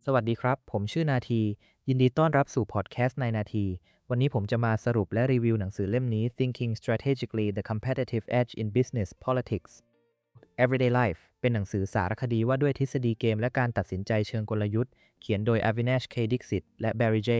สวัสดีครับ ผมชื่อนาทียินดีต้อนรับสู่พอดแคสต์ในนาทีวันนี้ผมจะมาสรุปและรีวิวหนังสือเล่มนี้ Thinking Strategically: The Competitive Edge in Business, Politics, Everyday Life เป็นหนังสือสารคดีว่าด้วยทฤษฎีเกมและการตัดสินใจเชิงกลยุทธ์เขียนโดย Avinash K. Dixit และ Barry J.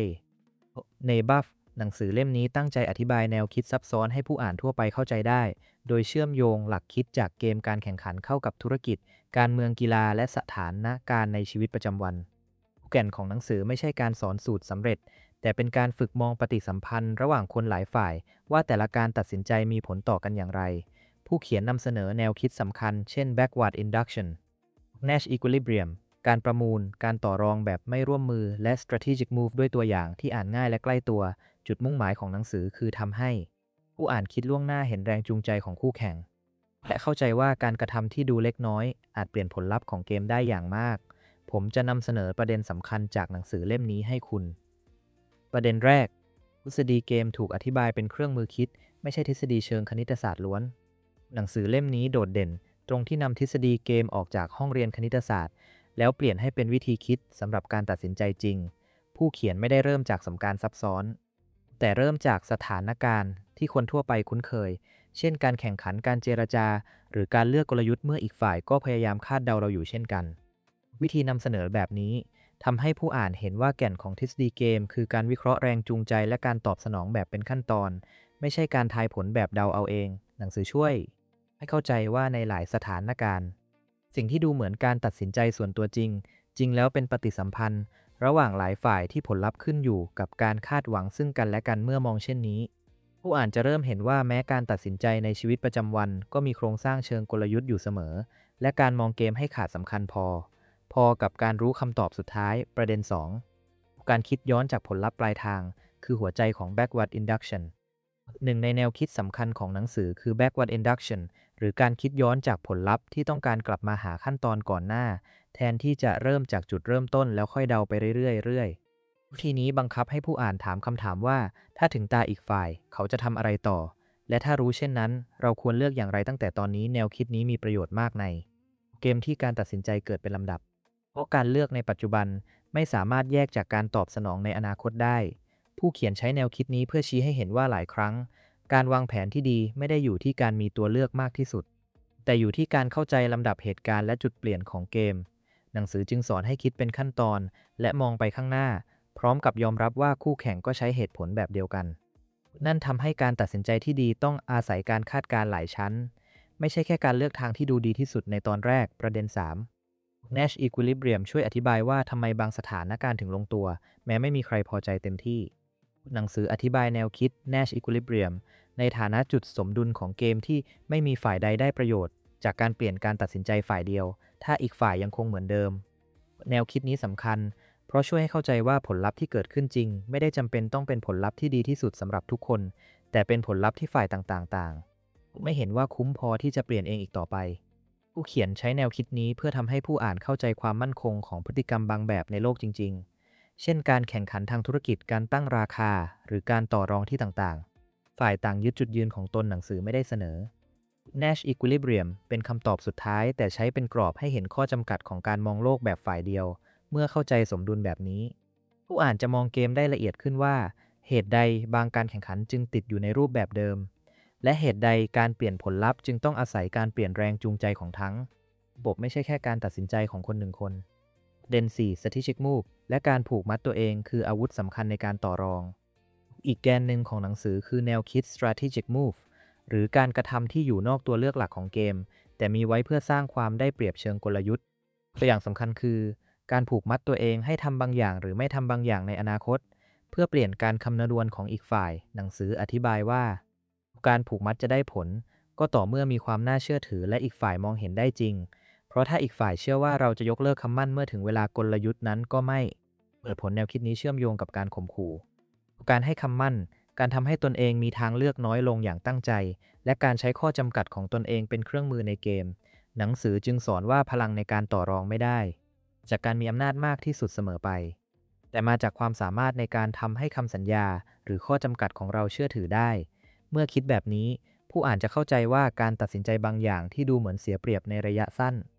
Naboth หนังสือเล่มนี้ตั้งใจอธิบายแนวคิดซับซ้อนให้ผู้อ่านทั่วไปเข้าใจได้โดยเชื่อมโยงหลักคิดจากเกมการแข่งขันเข้ากับธุรกิจการเมืองกีฬาและสถานการณ์ในชีวิตประจำวัน แก่นของหนังสือไม่ใช่การสอนสูตรสำเร็จแต่เป็นการฝึกมองปฏิสัมพันธ์ระหว่างคนหลายฝ่ายว่าแต่ละการตัดสินใจมีผลต่อกันอย่างไรผู้เขียนนำเสนอแนวคิดสำคัญเช่น backward induction Nash equilibrium การประมูลการต่อรองแบบไม่ร่วมมือและ strategic move ด้วยตัวอย่างที่อ่านง่ายและใกล้ตัวจุดมุ่งหมายของหนังสือคือทำให้ผู้อ่านคิดล่วงหน้าเห็นแรงจูงใจของคู่แข่งและเข้าใจว่าการกระทำที่ดูเล็กน้อยอาจเปลี่ยนผลลัพธ์ของเกมได้อย่างมาก ผมจะนำเสนอประเด็นสำคัญจากหนังสือเล่มนี้ให้คุณ ประเด็นแรกทฤษฎีเกมถูกอธิบายเป็นเครื่องมือคิดไม่ใช่ทฤษฎีเชิงคณิตศาสตร์ล้วน หนังสือเล่มนี้โดดเด่นตรงที่นำทฤษฎีเกมออกจากห้องเรียนคณิตศาสตร์แล้วเปลี่ยนให้เป็นวิธีคิดสำหรับการตัดสินใจจริง ผู้เขียนไม่ได้เริ่มจากสมการซับซ้อน แต่เริ่มจากสถานการณ์ที่คนทั่วไปคุ้นเคย เช่นการแข่งขันการเจรจาหรือการเลือกกลยุทธ์เมื่ออีกฝ่ายก็พยายามคาดเดาเราอยู่เช่นกัน วิธีนำเสนอแบบนี้ทำให้ผู้อ่านเห็นว่าแก่นของทฤษฎีเกมคือการวิเคราะห์แรงจูงใจและการตอบสนองแบบเป็นขั้นตอนไม่ใช่การทายผลแบบเดาเอาเองหนังสือช่วยให้เข้าใจว่าในหลายสถานการณ์สิ่งที่ดูเหมือนการตัดสินใจส่วนตัวจริงแล้วเป็นปฏิสัมพันธ์ระหว่างหลายฝ่ายที่ผลลัพธ์ขึ้นอยู่กับการคาดหวังซึ่งกันและกันเมื่อมองเช่นนี้ผู้อ่านจะเริ่มเห็นว่าแม้การตัดสินใจในชีวิตประจำวันก็มีโครงสร้างเชิงกลยุทธ์อยู่เสมอและการมองเกมให้ขาดสำคัญพอกับการรู้คำตอบสุดท้ายประเด็น2การคิดย้อนจากผลลัพธ์ปลายทางคือหัวใจของ backward induction หนึ่งในแนวคิดสำคัญของหนังสือคือ backward induction หรือการคิดย้อนจากผลลัพธ์ที่ต้องการกลับมาหาขั้นตอนก่อนหน้าแทนที่จะเริ่มจากจุดเริ่มต้นแล้วค่อยเดาไปเรื่อยๆวิธีนี้บังคับให้ผู้อ่านถามคำถามว่าถ้าถึงตาอีกฝ่ายเขาจะทำอะไรต่อและถ้ารู้เช่นนั้นเราควรเลือกอย่างไรตั้งแต่ตอนนี้แนวคิดนี้มีประโยชน์มากในเกมที่การตัดสินใจเกิดเป็นลำดับ เพราะการเลือกในปัจจุบันไม่สามารถแยกจากการตอบสนองในอนาคตได้ ผู้เขียนใช้แนวคิดนี้เพื่อชี้ให้เห็นว่าหลายครั้งการวางแผนที่ดีไม่ได้อยู่ที่การมีตัวเลือกมากที่สุด แต่อยู่ที่การเข้าใจลำดับเหตุการณ์และจุดเปลี่ยนของเกม หนังสือจึงสอนให้คิดเป็นขั้นตอนและมองไปข้างหน้าพร้อมกับยอมรับว่าคู่แข่งก็ใช้เหตุผลแบบเดียวกัน นั่นทำให้การตัดสินใจที่ดีต้องอาศัยการคาดการณ์หลายชั้นไม่ใช่แค่การเลือกทางที่ดูดีที่สุดในตอนแรกประเด็น3 Nash Equilibrium ช่วยอธิบายว่าทำไมบางสถานการณ์ถึงลงตัวแม้ไม่มีใครพอใจเต็มที่หนังสืออธิบายแนวคิด Nash Equilibrium ในฐานะจุดสมดุลของเกมที่ไม่มีฝ่ายใดได้ประโยชน์จากการเปลี่ยนการตัดสินใจฝ่ายเดียวถ้าอีกฝ่ายยังคงเหมือนเดิมแนวคิดนี้สำคัญเพราะช่วยให้เข้าใจว่าผลลัพธ์ที่เกิดขึ้นจริงไม่ได้จำเป็นต้องเป็นผลลัพธ์ที่ดีที่สุดสำหรับทุกคนแต่เป็นผลลัพธ์ที่ฝ่ายต่างๆต่างไม่เห็นว่าคุ้มพอที่จะเปลี่ยนเองอีกต่อไป ผู้เขียนใช้แนวคิดนี้เพื่อทำให้ผู้อ่านเข้าใจความมั่นคงของพฤติกรรมบางแบบในโลกจริงๆ เช่นการแข่งขันทางธุรกิจการตั้งราคาหรือการต่อรองที่ต่างๆ ฝ่ายต่างยึดจุดยืนของตนหนังสือไม่ได้เสนอ Nash Equilibrium เป็นคำตอบสุดท้ายแต่ใช้เป็นกรอบให้เห็นข้อจำกัดของการมองโลกแบบฝ่ายเดียวเมื่อเข้าใจสมดุลแบบนี้ ผู้อ่านจะมองเกมได้ละเอียดขึ้นว่าเหตุใดบางการแข่งขันจึงติดอยู่ในรูปแบบเดิม และเหตุใดการเปลี่ยนผลลัพธ์จึงต้องอาศัยการเปลี่ยนแรงจูงใจของทั้งระบบไม่ใช่แค่การตัดสินใจของคนหนึ่งคนเดน4 strategic move และการผูกมัดตัวเองคืออาวุธสำคัญในการต่อรองอีกแกนหนึ่งของหนังสือคือแนวคิด strategic move หรือการกระทำที่อยู่นอกตัวเลือกหลักของเกมแต่มีไว้เพื่อสร้างความได้เปรียบเชิงกลยุทธ์ตัวอย่างสำคัญคือการผูกมัดตัวเองให้ทำบางอย่างหรือไม่ทำบางอย่างในอนาคตเพื่อเปลี่ยนการคำนวณของอีกฝ่ายหนังสืออธิบายว่าการผูกมัดจะได้ผลก็ต่อเมื่อมีความน่าเชื่อถือและอีกฝ่ายมองเห็นได้จริงเพราะถ้าอีกฝ่ายเชื่อว่าเราจะยกเลิกคำมั่นเมื่อถึงเวลากลยุทธ์นั้นก็ไม่เปิดผลแนวคิดนี้เชื่อมโยงกับการข่มขู่การให้คำมั่นการทำให้ตนเองมีทางเลือกน้อยลงอย่างตั้งใจและการใช้ข้อจำกัดของตนเองเป็นเครื่องมือในเกมหนังสือจึงสอนว่าพลังในการต่อรองไม่ได้จากการมีอำนาจมากที่สุดเสมอไปแต่มาจากความสามารถในการทำให้คำสัญญาหรือข้อจำกัดของเราเชื่อถือได้เมื่อคิดแบบนี้ผู้อ่านจะเข้าใจว่าการตัดสินใจบางอย่างที่ดูเหมือนเสียเปรียบในระยะสั้น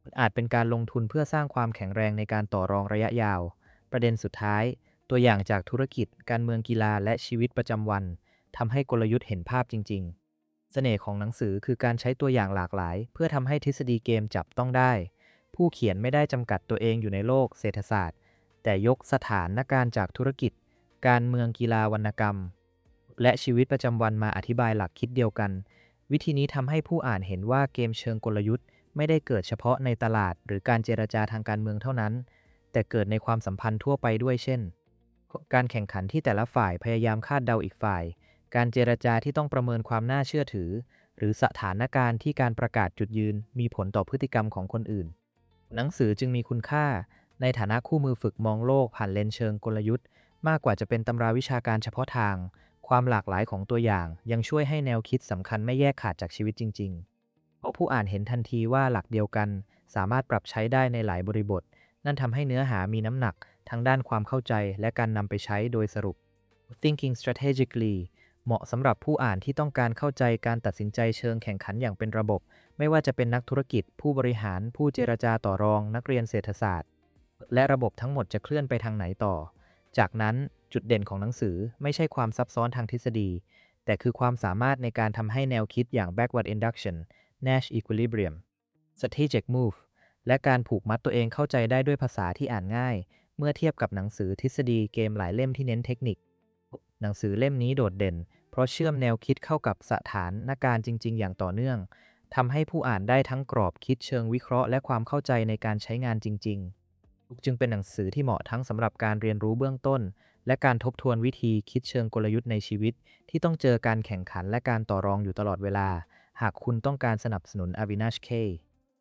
อาจเป็นการลงทุนเพื่อสร้างความแข็งแรงในการต่อรองระยะยาว ประเด็นสุดท้ายตัวอย่างจากธุรกิจการเมืองกีฬาและชีวิตประจำวันทำให้กลยุทธ์เห็นภาพจริงๆเสน่ห์ของหนังสือคือการใช้ตัวอย่างหลากหลายเพื่อทำให้ทฤษฎีเกมจับต้องได้ผู้เขียนไม่ได้จำกัดตัวเองอยู่ในโลกเศรษฐศาสตร์แต่ยกสถานการณ์จากธุรกิจการเมืองกีฬาวรรณกรรมและชีวิตประจำวันมาอธิบายหลักคิดเดียวกันวิธีนี้ทำให้ผู้อ่านเห็นว่าเกมเชิงกลยุทธ์ไม่ได้เกิดเฉพาะในตลาดหรือการเจรจาทางการเมืองเท่านั้นแต่เกิดในความสัมพันธ์ทั่วไปด้วยเช่นการแข่งขันที่แต่ละฝ่ายพยายามคาดเดาอีกฝ่ายการเจรจาที่ต้องประเมินความน่าเชื่อถือหรือสถานการณ์ที่การประกาศจุดยืนมีผลต่อพฤติกรรมของคนอื่นหนังสือจึงมีคุณค่าในฐานะคู่มือฝึกมองโลกผ่านเลนส์เชิงกลยุทธ์มากกว่าจะเป็นตำราวิชาการเฉพาะทางความหลากหลายของตัวอย่างยังช่วยให้แนวคิดสำคัญไม่แยกขาดจากชีวิตจริงๆเพราะผู้อ่านเห็นทันทีว่าหลักเดียวกันสามารถปรับใช้ได้ในหลายบริบทนั่นทำให้เนื้อหามีน้ำหนักทั้งด้านความเข้าใจและการนำไปใช้โดยสรุป Thinking strategically เหมาะสำหรับผู้อ่านที่ต้องการเข้าใจการตัดสินใจเชิงแข่งขันอย่างเป็นระบบไม่ว่าจะเป็นนักธุรกิจผู้บริหารผู้เจรจาต่อรองนักเรียนเศรษฐศาสตร์และระบบทั้งหมดจะเคลื่อนไปทางไหนต่อจากนั้นจุดเด่นของหนังสือไม่ใช่ความซับซ้อนทางทฤษฎีแต่คือความสามารถในการทำให้แนวคิดอย่าง backward induction Nash equilibrium strategic move และการผูกมัดตัวเองเข้าใจได้ด้วยภาษาที่อ่านง่ายเมื่อเทียบกับหนังสือทฤษฎีเกมหลายเล่มที่เน้นเทคนิคหนังสือเล่มนี้โดดเด่นเพราะเชื่อมแนวคิดเข้ากับสถานการณ์จริงๆอย่างต่อเนื่องทำให้ผู้อ่านได้ทั้งกรอบคิดเชิงวิเคราะห์และความเข้าใจในการใช้งานจริงๆจึงเป็นหนังสือที่เหมาะทั้งสำหรับการเรียนรู้เบื้องต้นและการทบทวนวิธีคิดเชิงกลยุทธ์ในชีวิตที่ต้องเจอการแข่งขันและการต่อรองอยู่ตลอดเวลาหากคุณต้องการสนับสนุน Avinash K